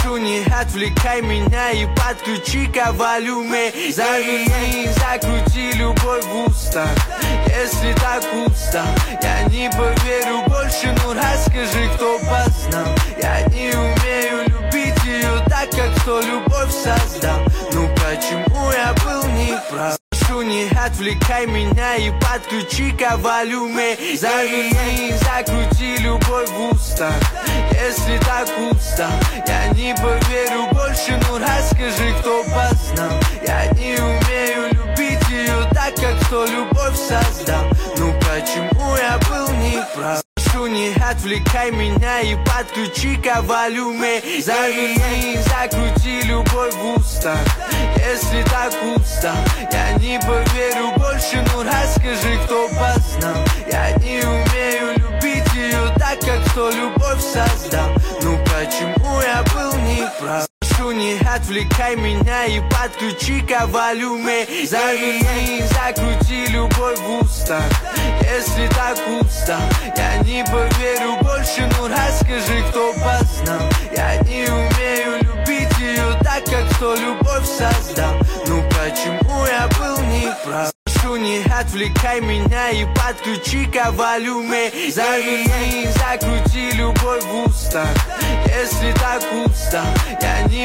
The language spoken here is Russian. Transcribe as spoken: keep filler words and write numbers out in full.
Прошу, не отвлекай меня и подключи-ка волюме. Заверни, закрути любовь в уста. Если так устал, я не поверю больше. Ну расскажи, кто познал. Я не умею любить ее так, как кто любовь создал. Ну почему я был неправ? Прошу, не отвлекай меня и подключи-ка волюме. Заверни, закрути любовь в уста. Если так устал, я не поверю больше. Ну расскажи, кто познал. Я не умею любить ее так, как кто любовь создал. Ну почему я был неправ? Прошу, не отвлекай меня и подключи-ка волюме. Заверни, закрути любовь в уста. Если так устал, я не поверю больше. Ну расскажи, кто познал. Я не умею любить ее так, как кто любовь создал. Ну почему я был неправ? Прошу, не отвлекай меня и подключи-ка волюме. Заверни, закрути любовь в уста. Если так устал, я не поверю больше. Ну расскажи, кто познал. Я не умею любить ее так, как кто любовь создал. Ну почему я был неправ? Прошу, не отвлекай меня и подключи-ка волюме. Заверни, закрути любовь в уста. Если так устал, я не